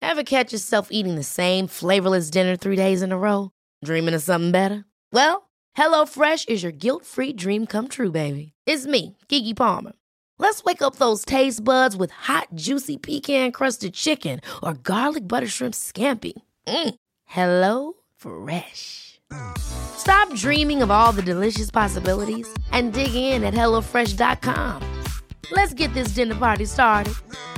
Ever catch yourself eating the same flavorless dinner 3 days in a row? Dreaming of something better? Well, HelloFresh is your guilt-free dream come true, baby. It's me, Keke Palmer. Let's wake up those taste buds with hot, juicy pecan-crusted chicken or garlic butter shrimp scampi. Hello Fresh. Stop dreaming of all the delicious possibilities and dig in at HelloFresh.com. Let's get this dinner party started.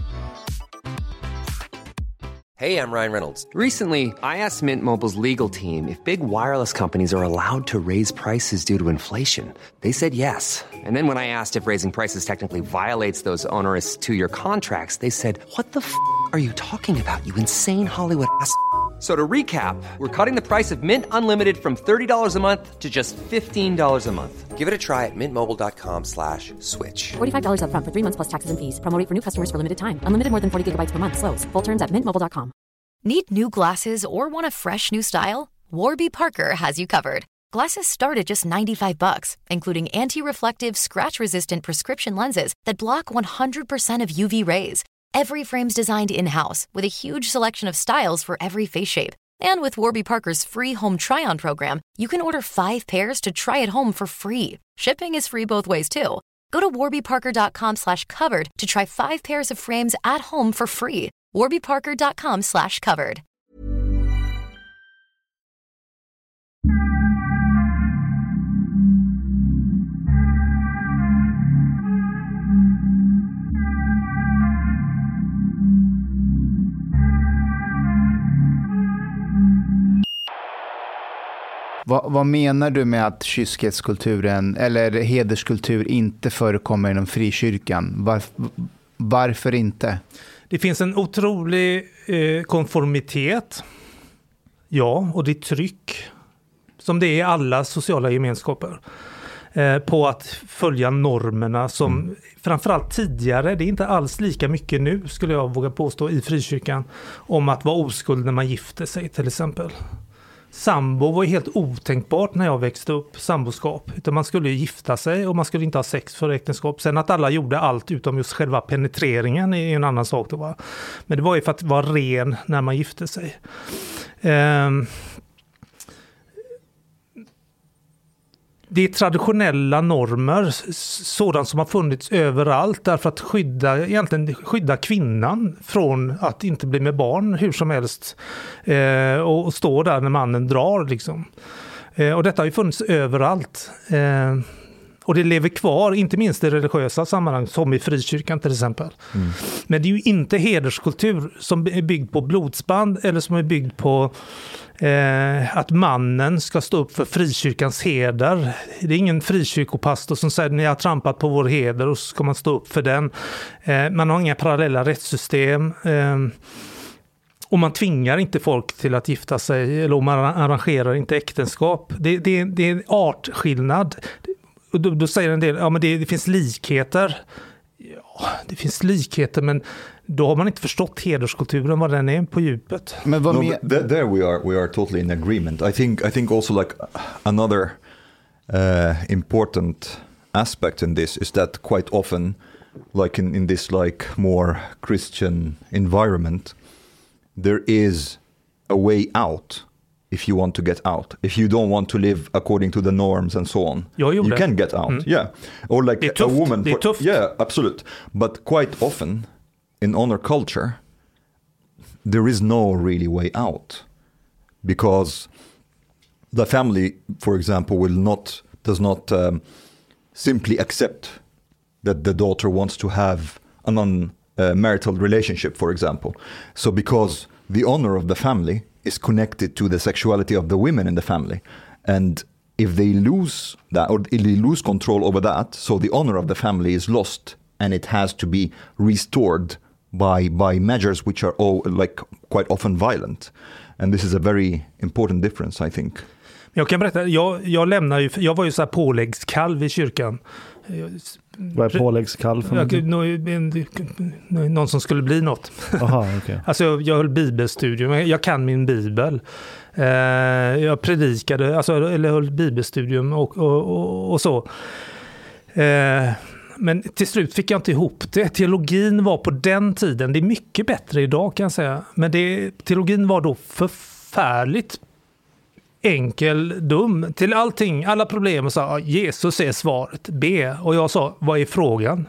Hey, I'm Ryan Reynolds. Recently, I asked Mint Mobile's legal team if big wireless companies are allowed to raise prices due to inflation. They said yes. And then when I asked if raising prices technically violates those onerous 2-year contracts, they said, "What the f*** are you talking about, you insane Hollywood ass?" So to recap, we're cutting the price of Mint Unlimited from $30 a month to just $15 a month. Give it a try at mintmobile.com/switch. $45 up front for 3 months plus taxes and fees. Promo rate for new customers for limited time. Unlimited more than 40 gigabytes per month. Slows full terms at mintmobile.com. Need new glasses or want a fresh new style? Warby Parker has you covered. Glasses start at just $95, including anti-reflective, scratch-resistant prescription lenses that block 100% of UV rays. Every frame's designed in-house with a huge selection of styles for every face shape. And with Warby Parker's free home try-on program, you can order 5 pairs to try at home for free. Shipping is free both ways, too. Go to warbyparker.com/covered to try 5 pairs of frames at home for free. warbyparker.com/covered. Vad menar du med att kyskhetskulturen eller hederskultur inte förekommer inom frikyrkan? Varför inte? Det finns en otrolig konformitet. Ja, och det är tryck. Som det är i alla sociala gemenskaper. På att följa normerna som framförallt tidigare, det är inte alls lika mycket nu skulle jag våga påstå i frikyrkan, om att vara oskuld när man gifter sig till exempel. Sambo var ju helt otänkbart när jag växte upp, samboskap. Utan man skulle ju gifta sig och man skulle inte ha sex för äktenskap. Sen att alla gjorde allt utom just själva penetreringen är en annan sak då, va? Men det var ju för att vara ren när man gifte sig. Det är traditionella normer, sådant som har funnits överallt därför att skydda kvinnan från att inte bli med barn hur som helst och stå där när mannen drar liksom. Och detta har ju funnits överallt. Och det lever kvar, inte minst i religiösa sammanhang som i frikyrkan till exempel. Men det är ju inte hederskultur som är byggd på blodsband eller som är byggd på att mannen ska stå upp för frikyrkans heder. Det är ingen frikyrkopastor som säger ni har trampat på vår heder och så ska man stå upp för den. Man har inga parallella rättssystem. Och man tvingar inte folk till att gifta sig eller man arrangerar inte äktenskap. Det är en artskillnad. Och då säger en del, ja men det finns likheter. Ja, det finns likheter men då har man inte förstått hederskulturen vad den är på djupet. Men vad there we are totally in agreement. I think also like another important aspect in this is that quite often like in this like more Christian environment there is a way out. If you want to get out, if you don't want to live according to the norms and so on, you can get out. Yeah, or like a woman. Yeah, absolute. But quite often in honor culture, there is no really way out because the family, for example, does not simply accept that the daughter wants to have a non-marital relationship, for example. So because the honor of the family is connected to the sexuality of the women in the family. And if they lose that, or if they lose control over that, so the honor of the family is lost and it has to be restored by measures which are like quite often violent. And this is a very important difference, I think. Jag kan berätta, jag var ju så här påläggskalv i kyrkan. Vad är påläggskalv? Någon som skulle bli något. Aha, okay. Alltså jag höll bibelstudium, jag kan min bibel. Jag predikade, eller höll bibelstudium och så. Men till slut fick jag inte ihop det. Teologin var på den tiden, det är mycket bättre idag kan jag säga, men teologin var då förfärligt enkel, dum till allting, alla problem, och sa Jesus är svaret, be. Och jag sa, vad är frågan?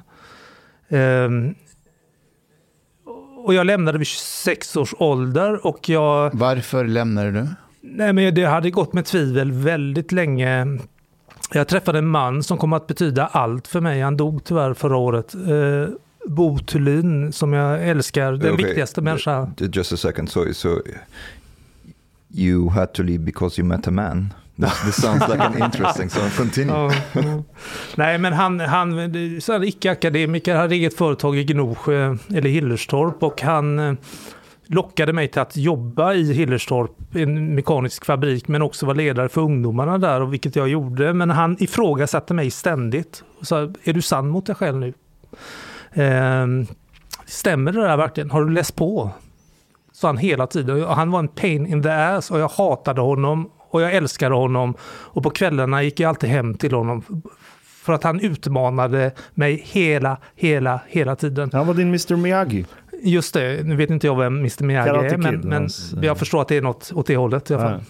Och jag lämnade vid 26 års ålder och jag... Varför lämnade du? Nej, men det hade gått med tvivel väldigt länge. Jag träffade en man som kom att betyda allt för mig. Han dog tyvärr förra året. Bo Thulin, som jag älskar, den viktigaste människan. Just a second, so you had to leave because you met a man. This sounds like an interesting, so continue. Nej, men han så icke-akademiker, hade eget företag i Gnosjö eller Hillerstorp, och han lockade mig till att jobba i Hillerstorp, en mekanisk fabrik, men också vara ledare för ungdomarna där, och vilket jag gjorde. Men han ifrågasatte mig ständigt och sa, är du sann mot dig själv nu? Stämmer det där verkligen? Har du läst på? Så han hela tiden. Och han var en pain in the ass, och jag hatade honom och jag älskade honom, och på kvällarna gick jag alltid hem till honom för att han utmanade mig hela tiden. Han var din Mr. Miyagi. Just det, nu vet inte jag vem Mr. Miyagi är, men jag förstår att det är något åt det hållet i alla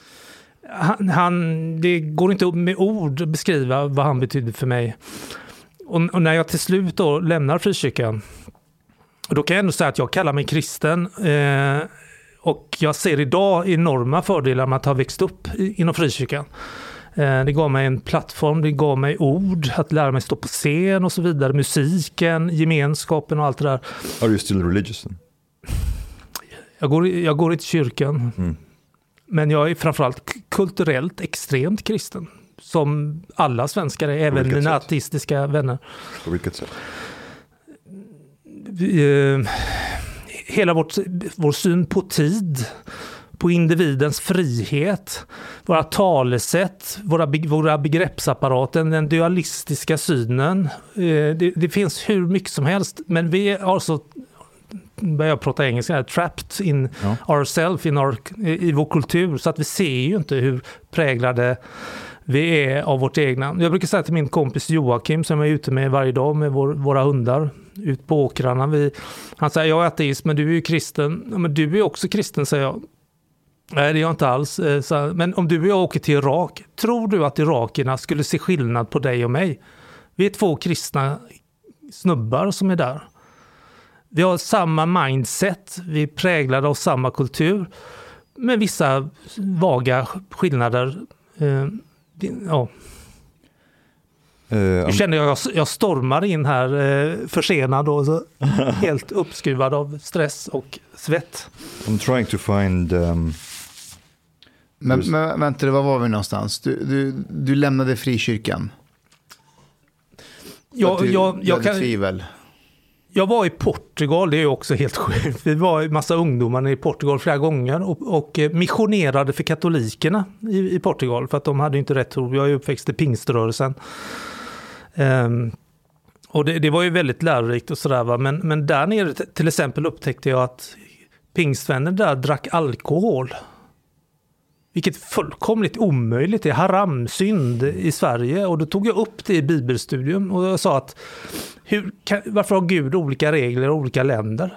fall. Det går inte med ord att beskriva vad han betydde för mig. Och när jag till slut då lämnar frikyrkan, då kan jag ändå säga att jag kallar mig kristen, och jag ser idag enorma fördelar med att ha växt upp inom frikyrkan. Det gav mig en plattform, det gav mig ord, att lära mig stå på scen och så vidare, musiken, gemenskapen och allt det där. Are you still religious then? Jag går inte till kyrkan, men jag är framförallt kulturellt extremt kristen, som alla svenskar är, även mina ateistiska vänner. På vilket sätt? Hela vår syn på tid, på individens frihet, våra talesätt, våra begreppsapparaten, den dualistiska synen. Det finns hur mycket som helst, men vi är alltså, börjar prata engelska, trapped in ourselves, i vår kultur, så att vi ser ju inte hur präglade vi är av vårt egna. Jag brukar säga till min kompis Joakim, som jag är ute med varje dag med våra hundar ut på åkrarna. Han säger, jag är ateist, men du är ju kristen. Ja, men du är också kristen, säger jag. Nej, det är jag inte alls. Men om du och jag åker till Irak, tror du att irakerna skulle se skillnad på dig och mig? Vi är 2 kristna snubbar som är där. Vi har samma mindset, vi är präglade av samma kultur, med vissa vaga skillnader. Jag känner jag stormar in här försenad och så helt uppskruvad av stress och svett. I'm trying to find... Men vänta, var vi någonstans? Du lämnade frikyrkan. Jag kan tvivel. Jag var i Portugal, det är också helt sjukt. Vi var en massa ungdomar i Portugal flera gånger och missionerade för katolikerna i Portugal, för att de hade inte rätt tro. Jag är uppväxt i pingströrelsen. Och det var ju väldigt lärorikt och sådär, va? Men där nere till exempel upptäckte jag att pingstvänner där drack alkohol. Vilket fullkomligt omöjligt är, haramsynd i Sverige. Och då tog jag upp det i bibelstudium och jag sa att varför har Gud olika regler i olika länder?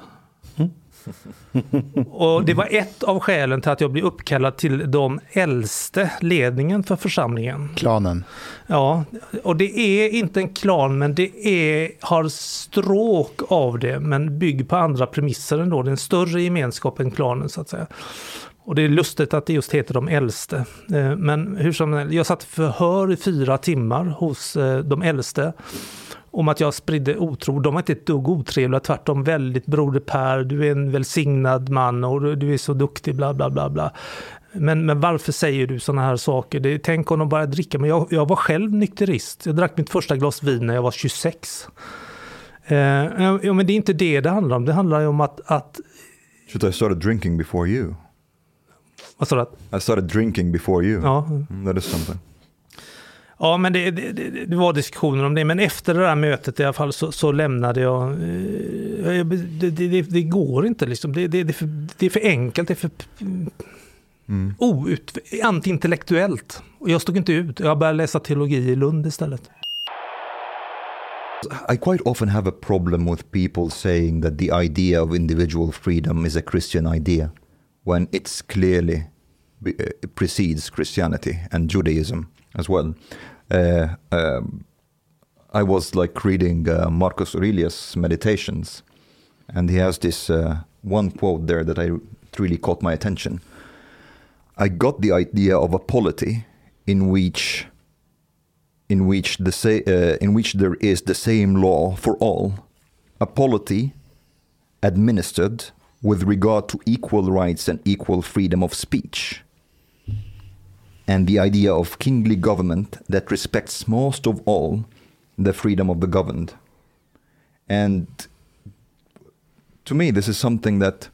Och det var ett av skälen till att jag blev uppkallad till de äldste, ledningen för församlingen. Klanen. Ja, och det är inte en klan, men det har stråk av det, men bygger på andra premisser ändå. Det är en större gemenskap än klanen, så att säga. Och det är lustigt att det just heter de äldste. Men hur som helst, jag satt förhör i 4 timmar hos de äldste om att jag spridde otro. De var inte ett dugg otrevliga, tvärtom väldigt broder Per, du är en välsignad man och du är så duktig, bla bla bla bla. Men varför säger du såna här saker? Tänk om de bara dricka, men jag var själv nykterist. Jag drack mitt första glas vin när jag var 26. Men det är inte det handlar om. Det handlar ju om att Should I started drinking before you? Vad sa du? I started drinking before you. Ja. That is something. Ja, men det var diskussioner om det. Men efter det där mötet i alla fall så lämnade jag. Det går inte liksom. Det är för enkelt. Det är för antiintellektuellt. Och jag stod inte ut. Jag började läsa teologi i Lund istället. I quite often have a problem with people saying that the idea of individual freedom is a Christian idea when it's clearly precedes Christianity and Judaism as well. I was like reading Marcus Aurelius' Meditations, and he has this one quote there that really caught my attention. I got the idea of a polity in which there is the same law for all, a polity administered with regard to equal rights and equal freedom of speech, and the idea of kingly government that respects most of all the freedom of the governed. And to me, this is something that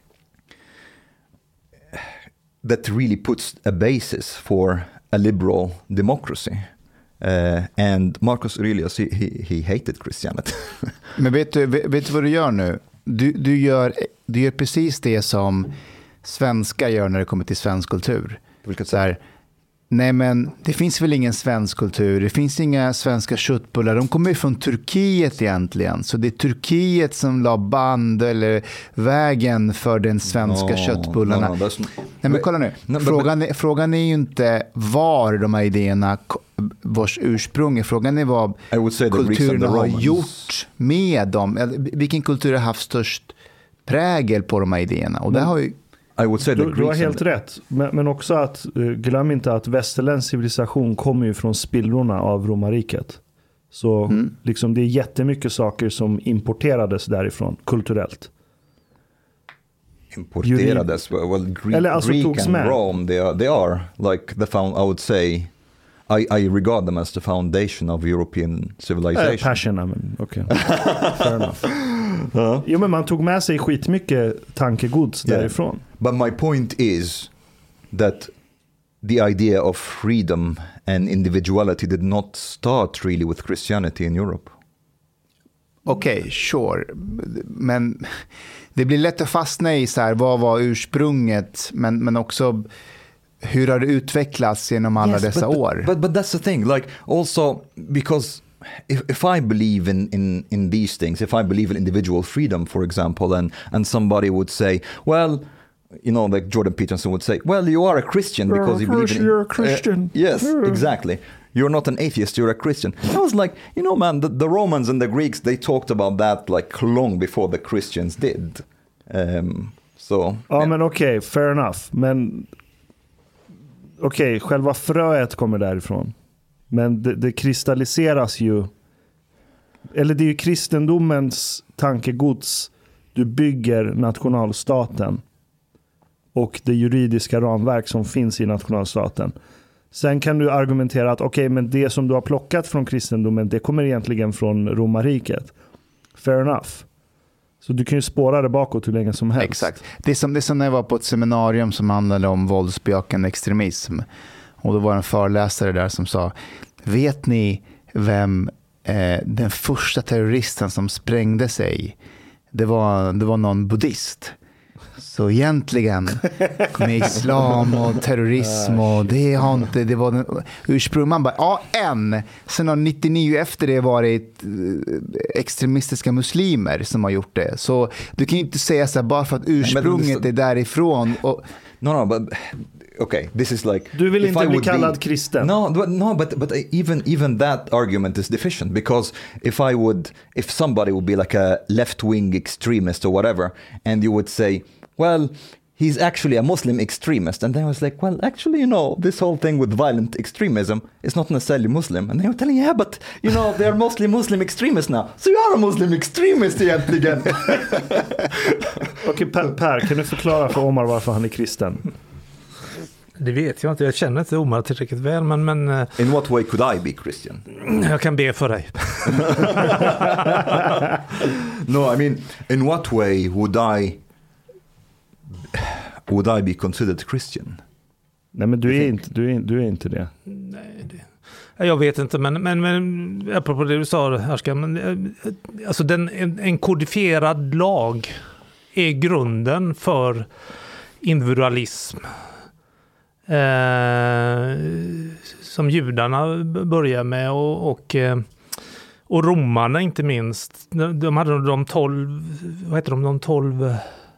really puts a basis for a liberal democracy. And Marcus Aurelius, he hated Christianity. Men vet du vad du gör nu? Du gör precis det som svenskar gör när det kommer till svensk kultur. Vilket så här, nej men det finns väl ingen svensk kultur, det finns inga svenska köttbullar, de kommer ju från Turkiet egentligen, så det är Turkiet som la band eller vägen för den svenska köttbullarna. Nej men kolla nu, frågan är ju inte var de här idéerna, vars ursprung är, frågan är vad kulturen har gjort med dem, vilken kultur har haft störst prägel på de här idéerna, och det har ju du har helt rätt, men också att glöm inte att västerländsk civilisation kommer ju från spillrorna av romarriket. Så liksom det är jättemycket saker som importerades därifrån kulturellt. Importerades? Well, Greek and Rome, they are like I would say I regard them as the foundation of European civilization. Passion, men okej. Fair enough. Jo, men man tog med sig skitmycket tankegods därifrån. But my point is that the idea of freedom and individuality did not start really with Christianity in Europe. Okej, sure. Men det blir lätt att fastna i så här, vad var ursprunget, men också hur har det utvecklats genom alla dessa år? But that's the thing, like also because if I believe in these things, if I believe in individual freedom, for example, and somebody would say, well, you know, like Jordan Peterson would say, well, you are a Christian because you believe in... You're a Christian. Yes, exactly. You're not an atheist, you're a Christian. I was like, you know, man, the Romans and the Greeks, they talked about that like long before the Christians did. Men okej, fair enough. Men okej, själva fröet kommer därifrån. Men det kristalliseras ju, eller det är ju kristendomens tankegods. Du bygger nationalstaten och det juridiska ramverk som finns i nationalstaten. Sen kan du argumentera att okej, men det som du har plockat från kristendomen, det kommer egentligen från romarriket. Fair enough. Så du kan ju spåra det bakåt hur länge som helst. Exakt. Det är som när jag var på ett seminarium som handlade om våldsbejakande extremism. Och då var en föreläsare där som sa, vet ni vem den första terroristen som sprängde sig? Det var någon buddhist. Så egentligen med islam och terrorism och det var den ursprung. Man bara, sen har 99 efter det varit extremistiska muslimer som har gjort det. Så du kan ju inte säga så här, bara för att ursprunget är därifrån. Och no, but okay, this is like, du vill inte bli kallad kristen. No, but even that argument is deficient, because if somebody would be like a left-wing extremist or whatever, and you would say, well, he's actually a Muslim extremist, and then I was like, well, actually, you know, this whole thing with violent extremism is not necessarily Muslim, and they were telling, yeah, but you know, they're mostly Muslim extremists now, so you are a Muslim extremist egentligen. Okej, Per, kan du förklara för Omar varför han är kristen? Det vet jag inte, jag känner inte Omar tillräckligt väl, men in what way could I be Christian? Jag kan be för dig. No, I mean, in what way would I be considered Christian? Nej, men du är inte det. Nej, jag vet inte, men apropå det du sa, Härska, alltså en kodifierad lag är grunden för individualism. Som judarna börjar med och Och romarna inte minst. De hade de 12, vad heter de 12...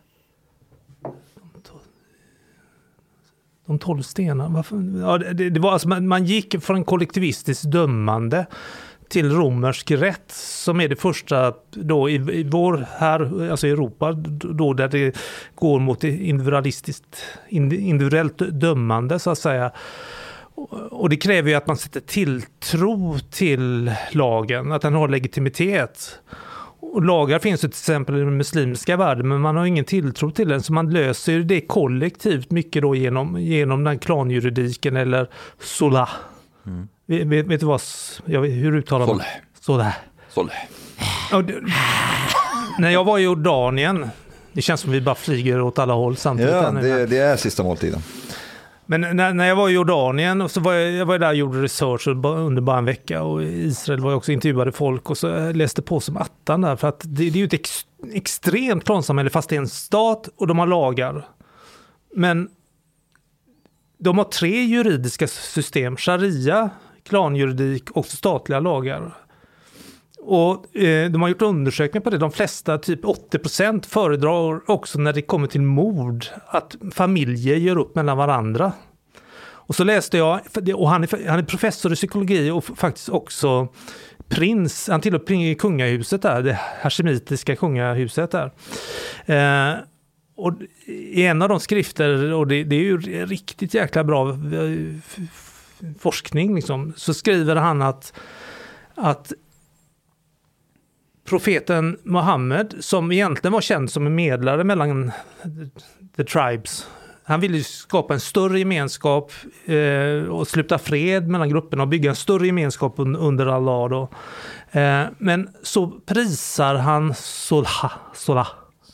De 12 stenar. Ja, det var alltså, man gick från kollektivistiskt dömande till romersk rätt, som är det första då i vår här, alltså i Europa, då där det går mot individuellt dömande så att säga. Och det kräver ju att man sätter tilltro till lagen, att den har legitimitet. Och lagar finns ju till exempel i den muslimska världen, men man har ingen tilltro till den, så man löser det kollektivt mycket då genom den klanjuridiken eller solah. Vet du vad, hur uttalar man? Solah. När jag var i Jordanien, det känns som vi bara flyger åt alla håll samtidigt. Ja, det är sista måltiden. Men när jag var i Jordanien och så var jag där och gjorde research under bara en vecka, och i Israel var jag också intervjuade folk och så läste på som attan där, för att det är ju ett extremt klansamhälle fast det är en stat och de har lagar. Men de har 3 juridiska system: sharia, klanjuridik och statliga lagar. Och de har gjort undersökningar på det. De flesta, typ 80%, föredrar också när det kommer till mord att familjer gör upp mellan varandra. Och så läste jag, och han är professor i psykologi och faktiskt också prins. Han tillhör kungahuset där, det hashemitiska kungahuset där. Och i en av de skrifter, och det är ju riktigt jäkla bra forskning liksom, så skriver han att profeten Muhammed, som egentligen var känd som en medlare mellan the tribes, han ville skapa en större gemenskap och sluta fred mellan grupperna och bygga en större gemenskap under Allah då. Men så prisar han Solah.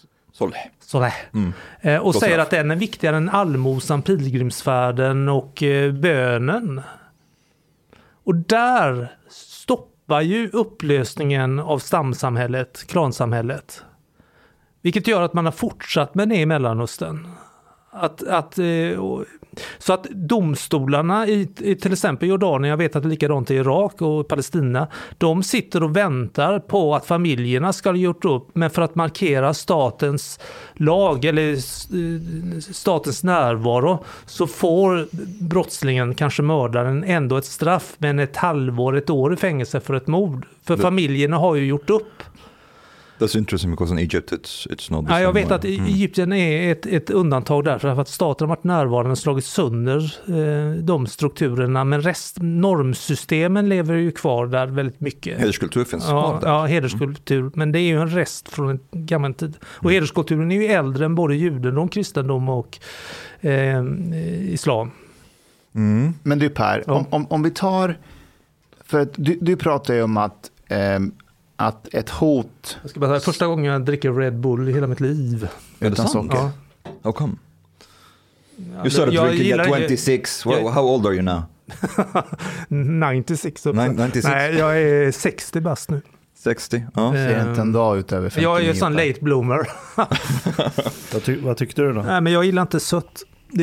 Och säger att den är viktigare än allmosan, pilgrimsfärden och bönen. Och där stoppar ju upplösningen av stamsamhället, klansamhället. Vilket gör att man har fortsatt med det i Mellanöstern. Så att domstolarna i till exempel Jordanien, jag vet att det är likadant i Irak och Palestina, de sitter och väntar på att familjerna ska ha gjort upp, men för att markera statens lag eller statens närvaro så får brottslingen, kanske mördaren, ändå ett straff, men ett halvår, ett år i fängelse för ett mord. För familjerna har ju gjort upp. That's interesting because in Egypt it's not the same. Jag vet att Egypten är ett undantag därför att staten har varit närvarande och slagit sönder de strukturerna, men normsystemen lever ju kvar där väldigt mycket. Hederskultur finns kvar där. Ja, hederskultur, men det är ju en rest från en gammal tid. Och hederskulturen är ju äldre än både judendom, kristendom och islam. Men du Per, om vi tar, för att du pratar ju om att ett hot... Jag ska bara säga, första gången jag dricker Red Bull i hela mitt liv. Utan socker? Ja. How come? You started drinking at 26. How old are you now? 96. 96? Nej, jag är 60 bast nu. 60? Ja. Ser inte en dag ut över 59. Jag är en sån late bloomer. Vad tyckte du då? Nej, men jag gillar inte sött.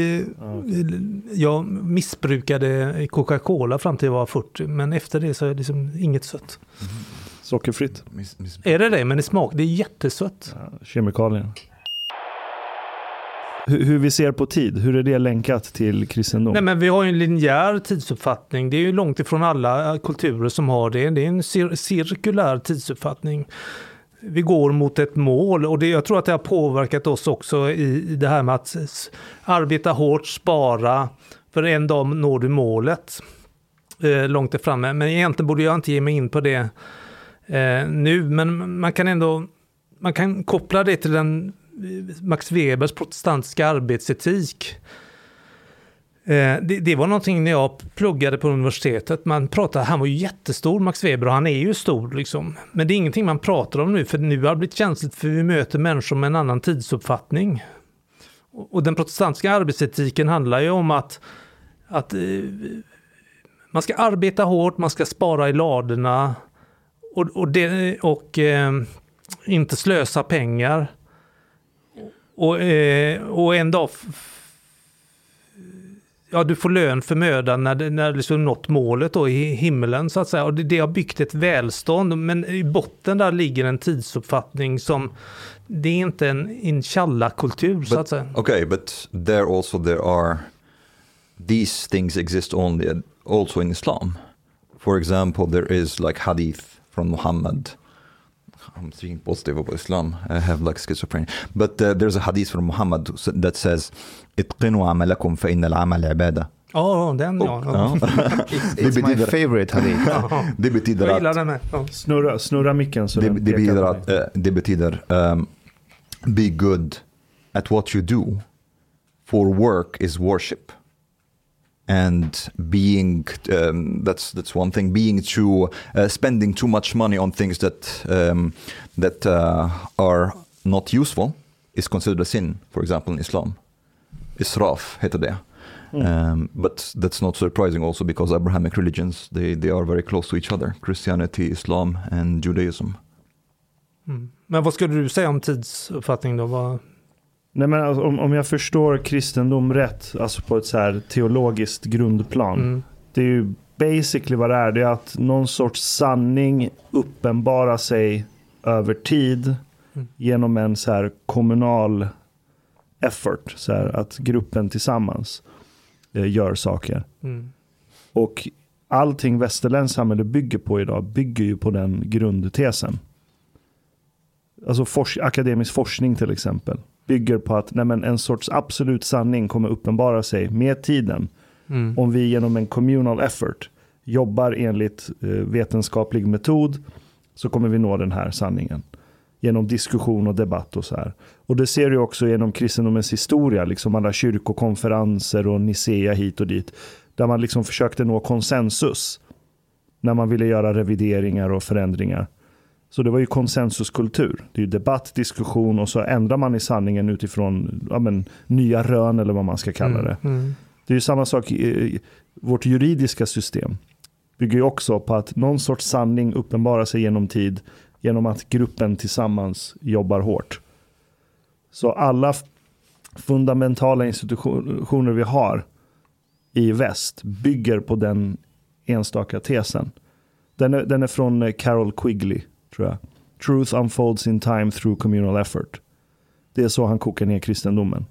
Jag missbrukade Coca-Cola fram till jag var 40, men efter det så är det liksom inget sött. Sockerfritt. Är det? Men det är jättesött. Ja, kemikalier. Hur vi ser på tid, hur är det länkat till kristendom? Nej, men vi har ju en linjär tidsuppfattning. Det är ju långt ifrån alla kulturer som har det. Det är en cirkulär tidsuppfattning. Vi går mot ett mål, och jag tror att det har påverkat oss också i det här med att arbeta hårt, spara, för en dag når du målet långt framme. Men egentligen borde jag inte ge mig in på det nu, men man kan koppla det till den Max Webers protestantiska arbetsetik. Det var någonting när jag pluggade på universitetet. Han var ju jättestor, Max Weber, och han är ju stor liksom. Men det är ingenting man pratar om nu, för nu har det blivit känsligt, för vi möter människor med en annan tidsuppfattning. Och den protestantiska arbetsetiken handlar ju om att man ska arbeta hårt, man ska spara i ladorna och inte slösa pengar. Och en dag du får lön för mödan när liksom nått målet då i himmelen så att säga. Och det har byggt ett välstånd, men i botten där ligger en tidsuppfattning som det är inte en inshallah-kultur så att säga. Okay, but there are these things exist also in Islam. For example, there is like hadith from Muhammad. I'm speaking positive about Islam. I have like schizophrenia. But there's a hadith from Muhammad that says, "Itqinu amalakum fa inna al-amal ibada." Den It's my favorite hadith. Det betyder jag gillar den med. Snurra micken så det betyder be good at what you do, for work is worship. And being that's one thing. Being spending too much money on things that are not useful is considered a sin. For example, in Islam, israf heter det. But that's not surprising, also because Abrahamic religions they are very close to each other: Christianity, Islam, and Judaism. Men vad skulle du säga om tidsuppfattning då? Nej, men alltså, om jag förstår kristendom rätt, alltså på ett så här teologiskt grundplan, det är ju basically vad det är. Det är att någon sorts sanning uppenbarar sig över tid genom en så här kommunal effort, så här, att gruppen tillsammans gör saker. Och allting västerländskt samhälle bygger på idag bygger ju på den grundtesen. Alltså akademisk forskning till exempel bygger på att en sorts absolut sanning kommer uppenbara sig med tiden. Om vi genom en communal effort jobbar enligt vetenskaplig metod, så kommer vi nå den här sanningen genom diskussion och debatt och så här. Och det ser du också genom kristendomens historia, liksom alla kyrkokonferenser och Nicea hit och dit, där man liksom försökte nå konsensus när man ville göra revideringar och förändringar. Så det var ju konsensuskultur. Det är ju debatt, diskussion, och så ändrar man i sanningen utifrån nya rön eller vad man ska kalla det. Det är ju samma sak i vårt juridiska system. Bygger ju också på att någon sorts sanning uppenbarar sig genom tid genom att gruppen tillsammans jobbar hårt. Så alla fundamentala institutioner vi har i väst bygger på den enstaka tesen. Den är från Carol Quigley, tror jag. Truth unfolds in time through communal effort. Det är så han kokar ner kristendomen.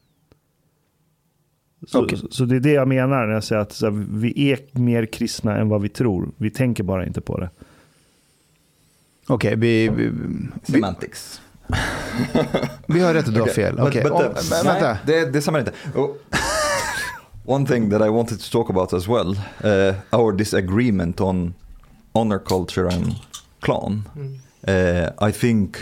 Så det är det jag menar när jag säger att vi är mer kristna än vad vi tror. Vi tänker bara inte på det. Okej, semantics. Vi har rätt att dra fel. Vänta. Det samar inte. One thing that I wanted to talk about as well, our disagreement on honor culture and clan. I think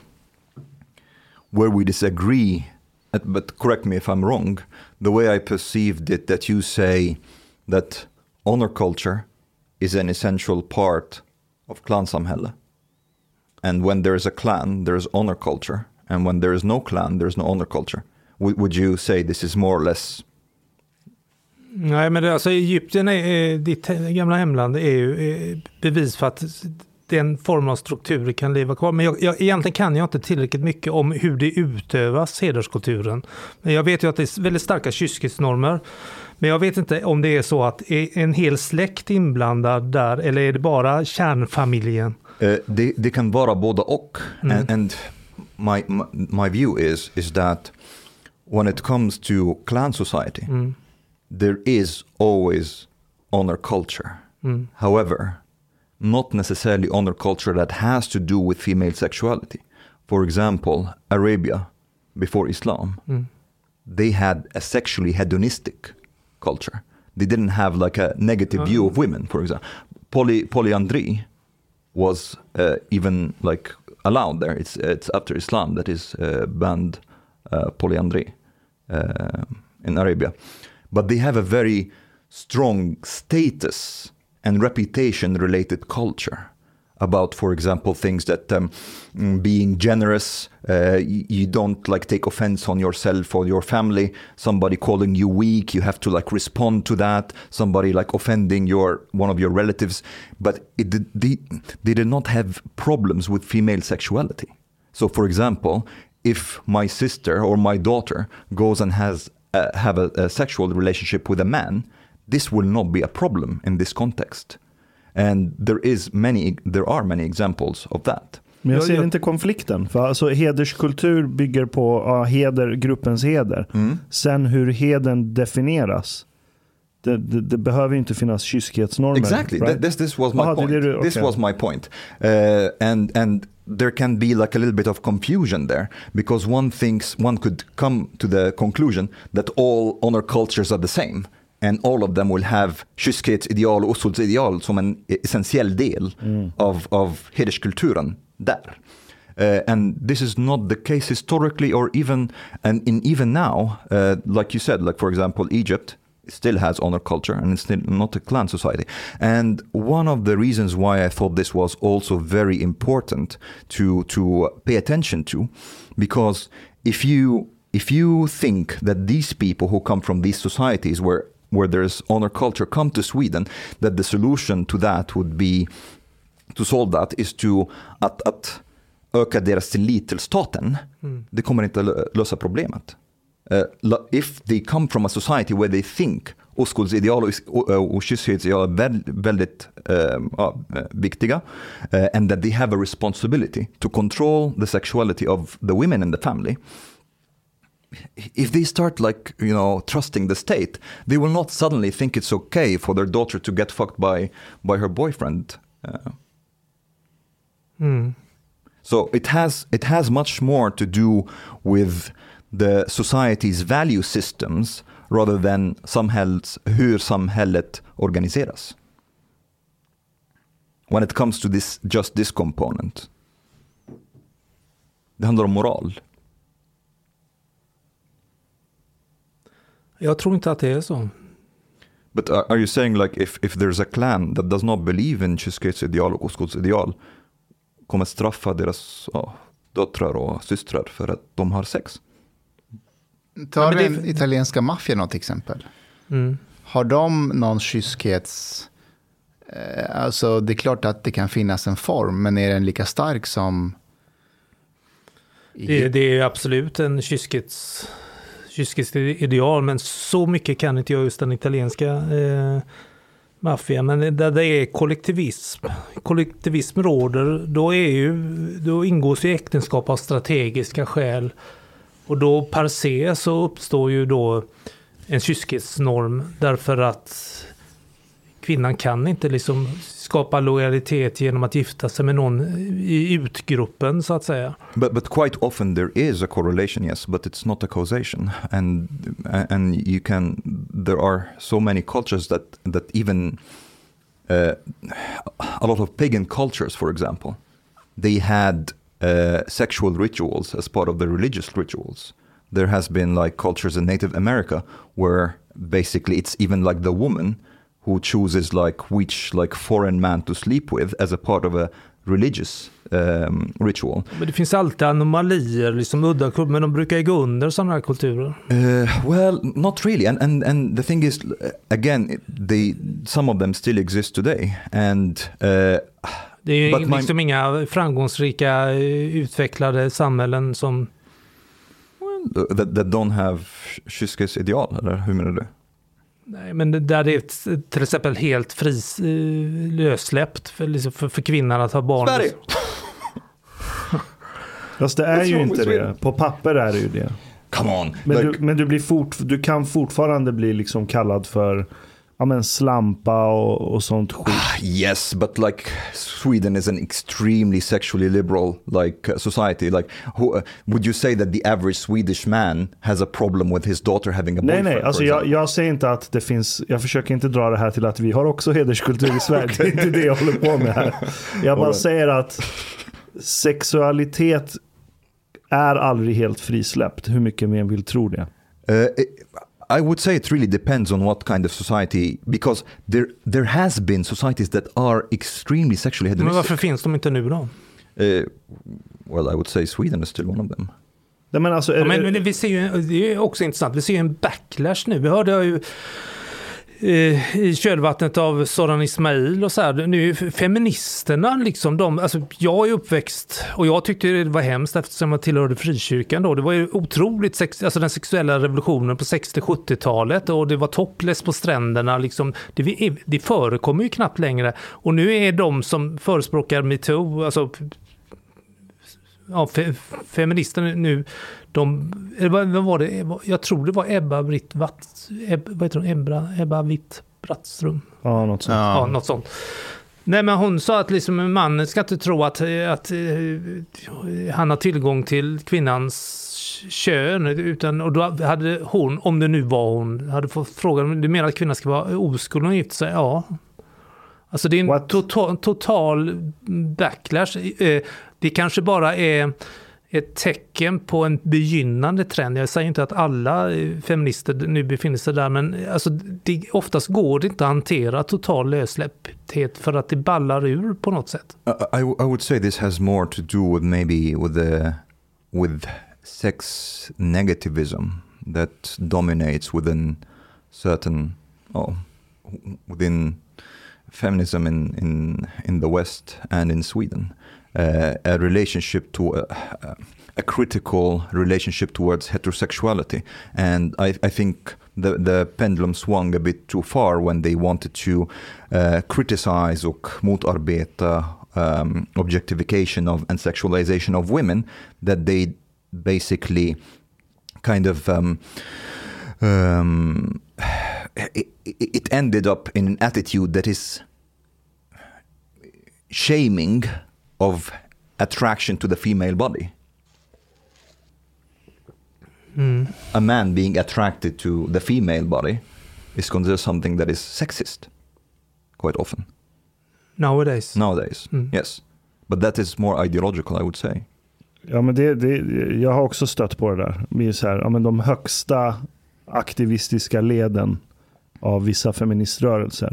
where we disagree, but correct me if I'm wrong, the way I perceived it, that you say that honor culture is an essential part of klansamhälle. And when there is a clan, there is honor culture. And when there is no clan, there is no honor culture. Would you say this is more or less? Nej, men alltså Egypten, ditt gamla hemland, är ju bevis för att den form av strukturer kan leva kvar. Men egentligen kan jag inte tillräckligt mycket om hur det utövas, hederskulturen. Men jag vet ju att det är väldigt starka kyskhetsnormer. Men jag vet inte om det är så att är en hel släkt inblandad där, eller är det bara kärnfamiljen? Det kan vara båda och. And my view is that when it comes to clan society, there is always honor culture. However, not necessarily honor culture that has to do with female sexuality. For example, Arabia, before Islam, they had a sexually hedonistic culture. They didn't have like a negative view of women, for example. Polyandry was even like allowed there. It's after Islam that is banned polyandry in Arabia. But they have a very strong status and reputation related culture about, for example, things that being generous, you don't like take offense on yourself or your family. Somebody calling you weak, you have to like respond to that. Somebody like offending one of your relatives, but they did not have problems with female sexuality. So, for example, if my sister or my daughter goes and has have a sexual relationship with a man, this will not be a problem in this context. And there are many examples of that. Men jag ser inte konflikten. För alltså, hederskultur bygger på gruppens heder. Sen hur hedern definieras. Det behöver inte finnas kyskhetsnormer. Exactly. Right? This was my point. Okay. This was my point. And there can be like a little bit of confusion there, because one could come to the conclusion that all honor cultures are the same. And all of them will have kyskhetsideal och oskuldsideal som en essentiell del av hederskulturen där. And this is not the case historically, or even now, like you said, like for example, Egypt still has honor culture and it's still not a clan society. And one of the reasons why I thought this was also very important to pay attention to, because if you think that these people who come from these societies where there's honor culture come to Sweden, that the solution to that would be to solve that is att öka deras tillit till staten. Det kommer inte lösa problemet. If they come from a society where they think oskuldsideal och kyskhetsideal är väldigt viktiga, and that they have a responsibility to control the sexuality of the women in the family, if they start like, trusting the state, they will not suddenly think it's okay for their daughter to get fucked by her boyfriend. So it has much more to do with the society's value systems rather than hur samhället organiseras. When it comes to this component. Det handlar om moral. Jag tror inte att det är så. But are you saying like if there's a clan that does not believe in kyskhetsideal och oskuldsideal kommer straffa deras döttrar och systrar för att de har sex? Tar den italienska maffian något exempel? Har de någon kyskhets... Alltså det är klart att det kan finnas en form, men är den lika stark som... Det är absolut en kyskhets-ideal, men så mycket kan inte jag just den italienska maffian. Men där det är kollektivism råder, då ingås ju äktenskap av strategiska skäl. Och då per se så uppstår ju då en kyskhetsnorm, därför att kvinnan kan inte liksom skapa lojalitet genom att gifta sig med någon i utgruppen så att säga. But quite often there is a correlation, yes, but it's not a causation. And there are so many cultures that even a lot of pagan cultures, for example, they had sexual rituals as part of the religious rituals. There has been like cultures in Native America where basically it's even like the woman who chooses which foreign man to sleep with as a part of a religious ritual. Men det finns alltid anomalier, liksom udda, men de brukar gå under sådana här kulturer. Well, not really. And the thing is, again, some of them still exist today. And det är liksom inga framgångsrika utvecklade samhällen som... That don't have kyskhetsideal, eller hur menar du? Nej, men där det är till exempel helt lössläppt för kvinnan att ha barn. Sverige! Fast det är ju inte det. På papper är det ju det. Come on! Men du kan fortfarande bli liksom kallad för slampa och sånt skit. Yes, but like Sweden is an extremely sexually liberal society. Would you say that the average Swedish man has a problem with his daughter having a boyfriend? Nej, alltså jag säger inte att det finns, jag försöker inte dra det här till att vi har också hederskultur i Sverige. Det är inte det jag håller på med här. Jag bara säger att sexualitet är aldrig helt frisläppt, hur mycket man vill tro det. I would say it really depends on what kind of society, because there has been societies that are extremely sexually hedonistic. Men varför finns de inte nu då? Well, I would say Sweden is still one of them. Men alltså, men vi ser ju, det är också intressant, vi ser ju en backlash nu. Vi hörde ju i kölvattnet av Soran Ismail och så här. Nu feministerna liksom alltså jag är uppväxt och jag tyckte det var hemskt eftersom jag tillhörde frikyrkan då. Det var ju otroligt alltså den sexuella revolutionen på 60-70-talet och det var topless på stränderna liksom. Det förekommer ju knappt längre och nu är de som förespråkar MeToo, alltså feministerna nu, vad var det? Jag tror det var Ebba Witt-Brattström. Ja, något sånt. Ja, något sånt. Nej, men hon sa att liksom, mannen ska inte tro att han har tillgång till kvinnans kön, utan, och då hade hon, om det nu var hon, hade fått frågan, du menar att kvinnan ska vara oskuld och gift sig? Ja. Alltså det är en total backlash. Det kanske bara är ett tecken på en begynnande trend. Jag säger inte att alla feminister nu befinner sig där, men alltså oftast går det inte att hantera total lössläppthet för att det ballar ur på något sätt. I would say this has more to do with maybe with sex negativism that dominates within certain within feminism in the West and in Sweden. A relationship to a critical relationship towards heterosexuality, and I think the pendulum swung a bit too far when they wanted to criticize och motarbeta objectification of and sexualization of women, that they basically kind of it ended up in an attitude that is shaming of attraction to the female body. A man being attracted to the female body is considered something that is sexist quite often. Nowadays. Yes. But that is more ideological, I would say. Ja, men jag har också stött på det där. Det är så här, ja, men de högsta aktivistiska leden av vissa feministrörelser.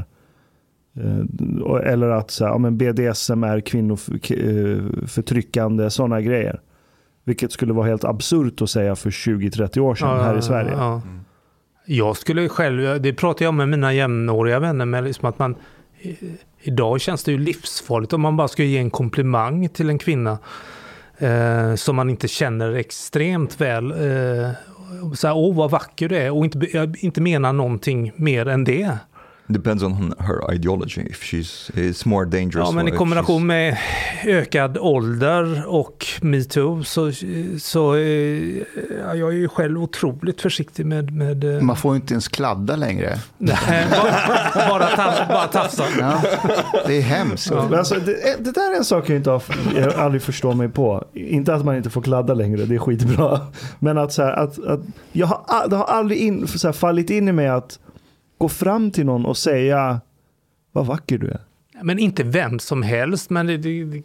Eller att så här, ja, men BDSM är kvinnoförtryckande, sådana grejer. Vilket skulle vara helt absurt att säga för 20-30 år sedan här i Sverige. Ja. Jag skulle själv, det pratar jag om med mina jämnåriga vänner, med liksom att man idag känns det ju livsfarligt om man bara ska ge en komplimang till en kvinna som man inte känner extremt väl. Så här, vad vacker du är, och inte mena någonting mer än det. Depends on her ideology. If it's more dangerous. Ja, men i kombination med ökad ålder och MeToo så jag är ju själv otroligt försiktig med Man får ju inte ens kladda längre. Nej, bara tafsa. Ja, det är hemskt. Ja. Men alltså, det där är en sak jag aldrig förstår mig på. Inte att man inte får kladda längre, det är skitbra. Men att så här, att det har aldrig fallit in i mig att gå fram till någon och säga vad vacker du är. Men inte vem som helst, men det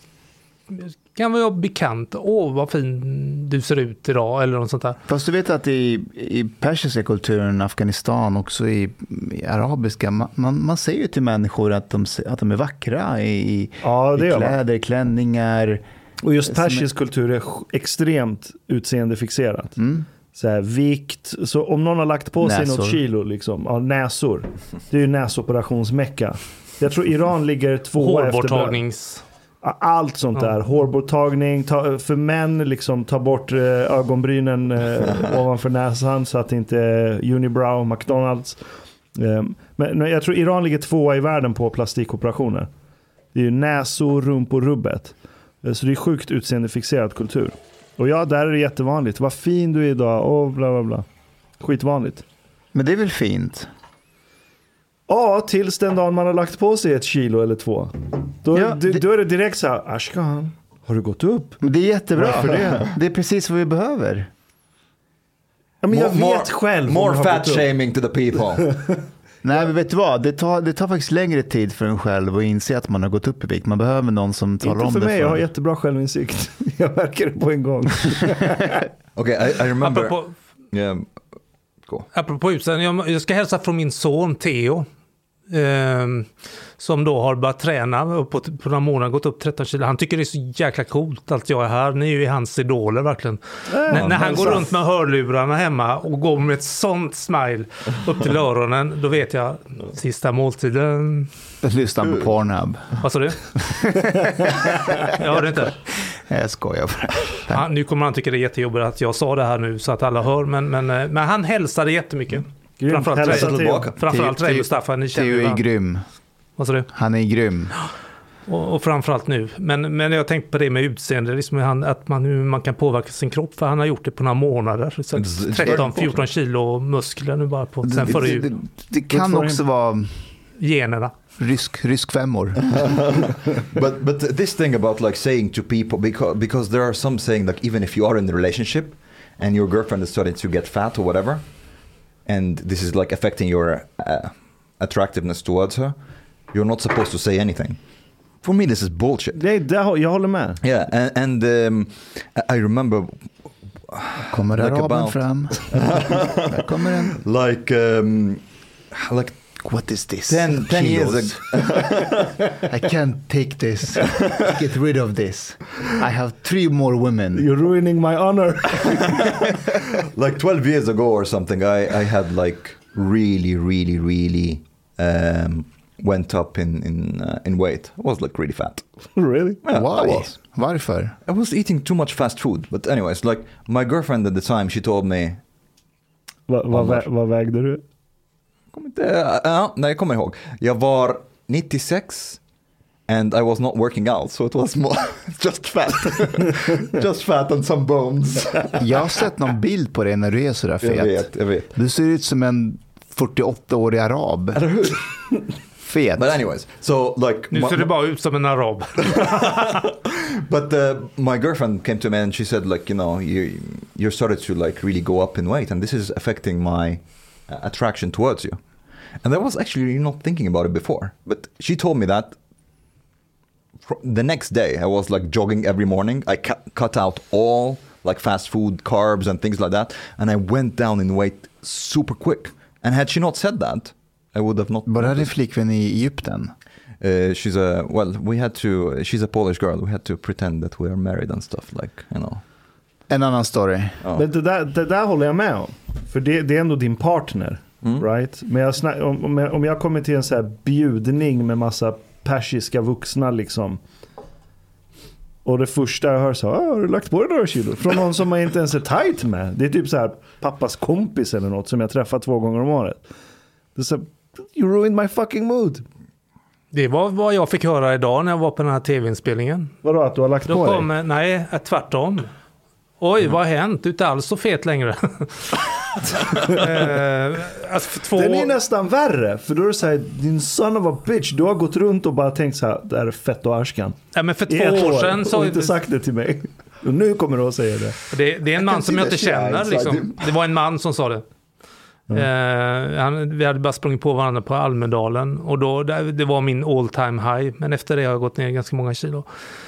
kan vara bekant. Vad fin du ser ut idag eller något sånt där. Fast du vet att i persiska kulturen, Afghanistan, också i arabiska, man säger ju till människor att de är vackra i kläder, klänningar. Och just persisk kultur är extremt utseendefixerat. Så här, vikt, så om någon har lagt på sig något kilo liksom, näsor, det är ju näsoperationsmecka. Jag tror Iran ligger 2 efter allt sånt där, hårborttagning för män, liksom ta bort ögonbrynen ovanför näsan så att det inte är unibrow, McDonalds. Men jag tror Iran ligger 2 i världen på plastikoperationer. Det är ju näsor, rump och rubbet. Så det är sjukt utseendefixerad kultur. Och där är det jättevanligt. Vad fin du är idag. Bla bla bla. Skitvanligt. Men det är väl fint? Ja, tills den dagen man har lagt på sig 1 kilo eller 2. Då är det direkt så här, Ashkan, har du gått upp? Men det är jättebra för det. Det är precis vad vi behöver. Ja, men jag vet själv. More fat shaming to the people. Nej, men vet du vad? Det tar faktiskt längre tid för en själv att inse att man har gått upp i vikt. Man behöver någon som talar om det. Inte för mig, jag har jättebra självinsikt. Jag märker det på en gång. Okej, I remember. Apropå utsändning, jag ska hälsa från min son Theo. som då har börjat träna på några månader, gått upp 13 kilo. Han tycker det är så jäkla coolt att jag är här. Ni är ju hans idoler verkligen. När han går runt med hörlurarna hemma och går med ett sånt smile upp till öronen, då vet jag sista måltiden. Lyssna på Pornhub. Vad sa du? Jag hörde inte. Jag skojar bara. Nu kommer han tycka det är jättejobbigt att jag sa det här nu så att alla hör, men han hälsade jättemycket. Framförallt Ray Mustafa. Theo är grym. Vad sa du? Han är grym. Och framförallt nu. Men jag tänkte på det med utseende, liksom att hur man kan påverka sin kropp, för han har gjort det på några månader. 13-14 kilo muskler nu bara på sen före jul. Det kan också vara generna. Rysk femmor. but this thing about like saying to people, because there are some saying like even if you are in a relationship and your girlfriend is starting to get fat or whatever, and this is like affecting your attractiveness towards her, you're not supposed to say anything. For me this is bullshit. Jag håller med. Yeah, and I remember kommer like araben fram. Där kommer den. Like what is this? 10 years ago. I can't take this. Get rid of this. I have 3 more women. You're ruining my honor. Like 12 years ago or something, I had like really went up in weight. I was like really fat. Really? Yeah, Why? Varför? I was eating too much fast food. But anyways, like my girlfriend at the time, she told me... Vad vägde du? Nej, jag kommer ihåg. Jag var 96 and I was not working out, so it was more just fat. Just fat and some bones. Jag har sett någon bild på dig när du är sådär fet. Jag vet. Du ser ut som en 48-årig arab. Eller hur? Fet. But anyways, so like... Nu ser det bara ut som en arab. But my girlfriend came to me and she said like, you know, you're started to like really go up in weight and this is affecting my attraction towards you. And I was actually not thinking about it before, but she told me that the next day I was like jogging every morning. I cut out all like fast food, carbs and things like that, and I went down in weight super quick. And had she not said that, I would have not. Var är din flickvän i Egypten? She's a Polish girl. We had to pretend that we are married and stuff, like, you know. En annan story. Ja. Men det där håller jag med om. För det är ändå din partner, right? Men om jag kommer till en så här bjudning med massa persiska vuxna liksom, och det första jag hör så har du lagt på dig några kilo? Från någon som man inte ens är tight med. Det är typ så här pappas kompis eller något som jag träffar 2 gånger om året. Det är så här, you ruined my fucking mood. Det var vad jag fick höra idag när jag var på den här tv-inspelningen. Vadå, att du har lagt Då på kom, dig? nej, tvärtom. Oj, vad har hänt? Du är inte alls så fet längre. Alltså Den är nästan värre. För då är det så här, din son of a bitch, du har gått runt och bara tänkt så här, det här är fett och arskan. Ja, men för 2 år sedan så... Och inte sagt det till mig. Och nu kommer du att säga det. Det är en man som jag inte känner. Liksom. Det var en man som sa det. Vi hade bara sprungit på varandra på Almedalen. Och då, det var min all time high. Men efter det har jag gått ner ganska många kilo.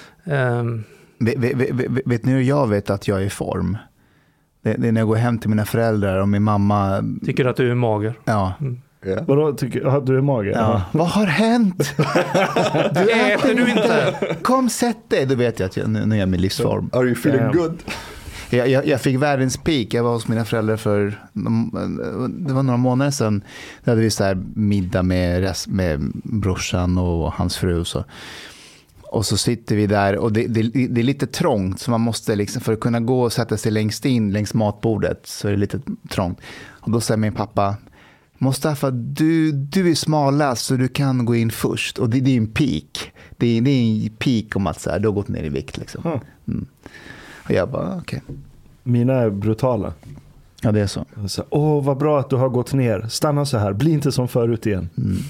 Vet ni hur jag vet att jag är i form? Det är när jag går hem till mina föräldrar och min mamma... Tycker att du är mager. Ja. Yeah. Vadå, du är mager? Ja. Vad har hänt? Äter du inte? Kom, sätt dig. Då vet jag att nu är jag min livsform. Are you feeling good? Jag fick världens peak. Jag var hos mina föräldrar det var några månader sedan. Då hade vi så här middag med brorsan och hans fru. Och så sitter vi där och det är lite trångt, så man måste liksom, för att kunna gå och sätta sig längst in längs matbordet, så är det lite trångt. Och då säger min pappa: Mustafa, du är smalast så du kan gå in först. Och det är en peak. Det är en peak om att så här, du har gått ner i vikt liksom. Och jag bara, okej. Mina är brutala. Ja, det är så. Vad bra att du har gått ner. Stanna så här, bli inte som förut igen.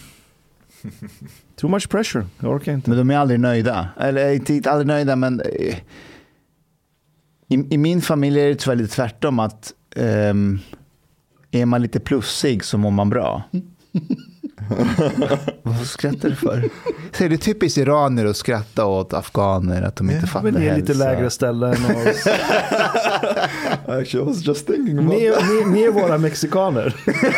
Too much pressure, jag orkar inte. Men de är aldrig nöjda. Eller inte aldrig nöjda, men i min familj är det tyvärr lite tvärtom, att är man lite plussig så mår man bra. Vad skrattar du för? Så är det typiskt iranier att skratta åt afghaner att de inte fattar hälsa. Men det är lite lägre ställe än oss. Actually, I was just thinking about Ni är våra mexikaner.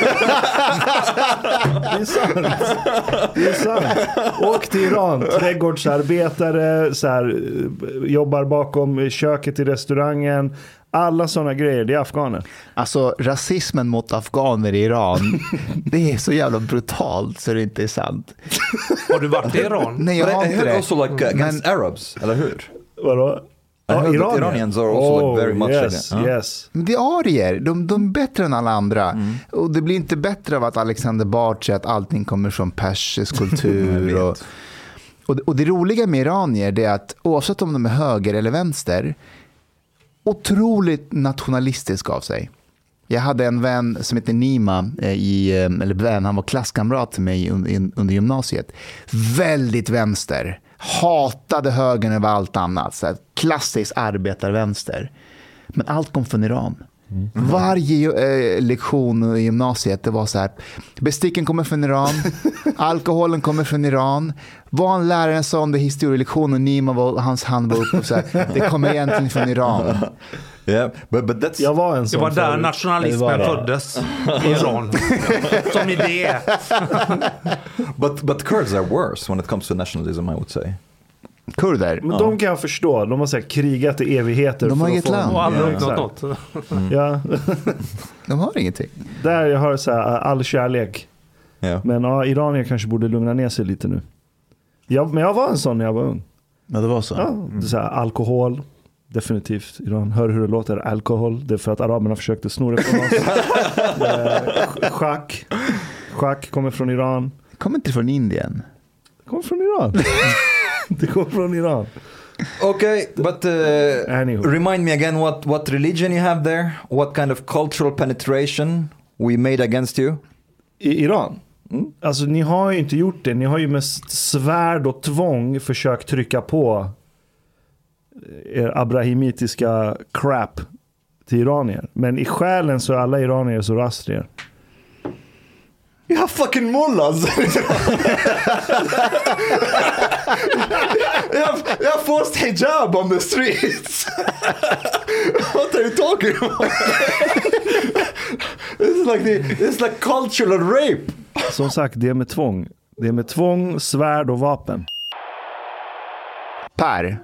Det är sant. Åk till Iran, trädgårdsarbetare, så här, jobbar bakom köket i restaurangen. Alla sådana grejer, det är afghaner. Alltså rasismen mot afghaner i Iran, det är så jävla brutalt så det inte är sant. Har du varit i Iran? Nej, jag har inte det. also like against Arabs, eller hur? Vadå? I heard that Iranians are also like very much yes, like that. yes. Men det är arier, de är bättre än alla andra. Och det blir inte bättre av att Alexander Bard säger att allting kommer från persisk kultur. och det roliga med iranier det är att oavsett om de är höger eller vänster, otroligt nationalistisk av sig. Jag hade en vän som heter Nima, han var klasskamrat till mig under gymnasiet. Väldigt vänster. Hatade högern över allt annat. Så här, klassisk arbetarvänster. Men allt kom från Iran. Varje lektion i gymnasiet det var så här: besticken kommer från Iran, alkoholen kommer från Iran. Vad han läraren sa om det historielektionen, Nima hans hand var uppe och så här, det kommer egentligen från Iran. Yeah, but that's... Jag var en sån. Det var där nationalismen föddes i Iran. Som idé. But Kurds are worse when it comes to nationalism, I would say. Kurder. Men de kan jag förstå. De har så här, krigat i evigheter. De har inget land. Och aldrig uppnått något. Ja. De har ingenting. Där jag har så här, all kärlek. Yeah. Men ja, iranier kanske borde lugna ner sig lite nu. Men jag var en sån när jag var ung. Ja, det var så. Ja, det är så här, alkohol. Definitivt Iran. Hör hur det låter, alkohol. Det är för att araberna försökte sno det från oss. Schack kommer från Iran. Kommer inte från Indien. Det kommer från Iran. Det kommer från Iran. Okay, but Anywho. remind me again what religion you have there? What kind of cultural penetration we made against you? I Iran? Alltså ni har ju inte gjort det. Ni har ju med svärd och tvång försökt trycka på er abrahimitiska crap till iranier. Men i själen så är alla iranier så rastrier. You have fucking mullahs. you have forced hijab on the streets. What are you talking about? It's like cultural rape. Som sagt, det är med tvång. Det är med tvång, svärd och vapen. Per,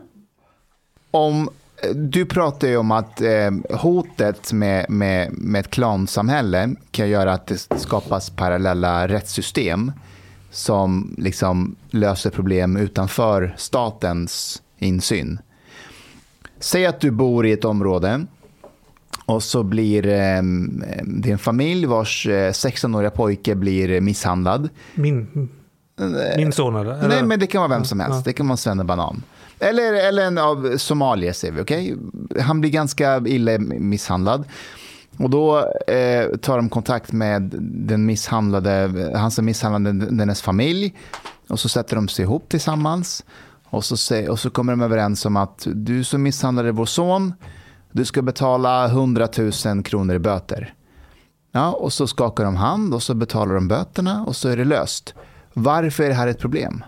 du pratar ju om att hotet med ett klansamhälle kan göra att det skapas parallella rättssystem som liksom löser problem utanför statens insyn. Säg att du bor i ett område och så blir det en familj vars 16-åriga pojke blir misshandlad. Min son eller? Nej, men det kan vara vem som helst. Det kan vara Svenne Banan. Eller en av Somalia ser vi, okej? Han blir ganska illa misshandlad. Och då tar de kontakt med han som misshandlade dennes familj. Och så sätter de sig ihop tillsammans. Och så kommer de överens om att du som misshandlade vår son, du ska betala 100 000 kronor i böter. Ja, och så skakar de hand och så betalar de böterna och så är det löst. Varför är det här ett problem?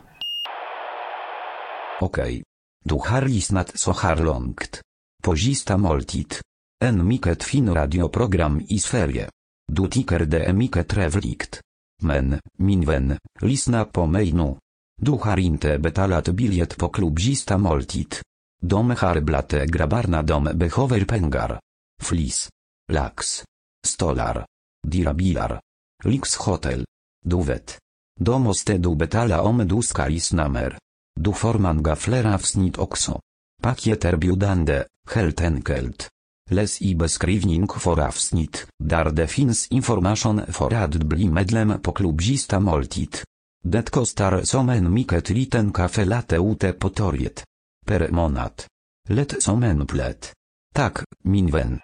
Okej. Du har lyssnat så här långt. På sista måltid. En mycket fin radioprogram i Sverige. Du tycker det är mycket trevligt. Men, min vän, lyssna på mig nu. Du har inte betalat biljett på klubb sista måltid. De har blate grabbarna behöver pengar. Flis. Lax. Stolar. Dirabilar. Lyxhotel. Du vet. Då måste du betala om du ska lyssna mer. Du får många fler avsnitt också. Paket erbjudande, helt enkelt. Läs i beskrivning för avsnitt, där det finns information för att bli medlem på klubb sista måltid. Det kostar som en mycket liten kaffe latte ute på torget. Per månad. Lätt som en plätt. Tack, min vän.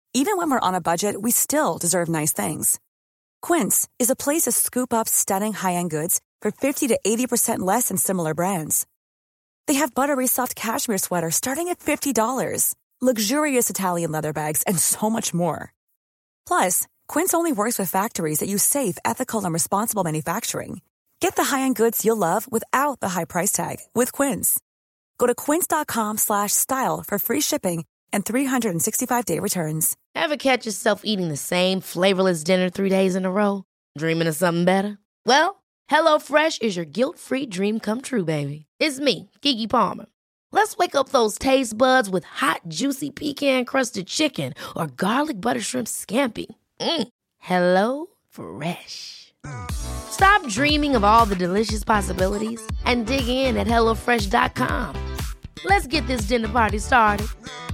Even when we're on a budget, we still deserve nice things. Quince is a place to scoop up stunning high-end goods for 50 to 80% less than similar brands. They have buttery soft cashmere sweaters starting at $50, luxurious Italian leather bags, and so much more. Plus, Quince only works with factories that use safe, ethical, and responsible manufacturing. Get the high-end goods you'll love without the high price tag with Quince. Go to quince.com/style for free shipping and 365-day returns. Ever catch yourself eating the same flavorless dinner 3 days in a row? Dreaming of something better? Well, HelloFresh is your guilt-free dream come true, baby. It's me, Keke Palmer. Let's wake up those taste buds with hot, juicy pecan-crusted chicken or garlic butter shrimp scampi. Hello Fresh. Stop dreaming of all the delicious possibilities and dig in at HelloFresh.com. Let's get this dinner party started.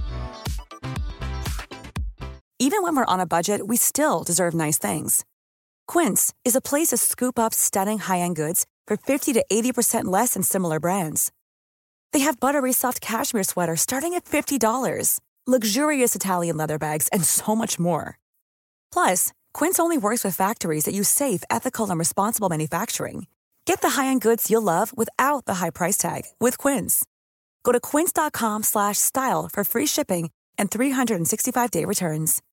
Even when we're on a budget, we still deserve nice things. Quince is a place to scoop up stunning high-end goods for 50 to 80% less than similar brands. They have buttery soft cashmere sweaters starting at $50, luxurious Italian leather bags, and so much more. Plus, Quince only works with factories that use safe, ethical, and responsible manufacturing. Get the high-end goods you'll love without the high price tag with Quince. Go to quince.com/style for free shipping and 365-day returns.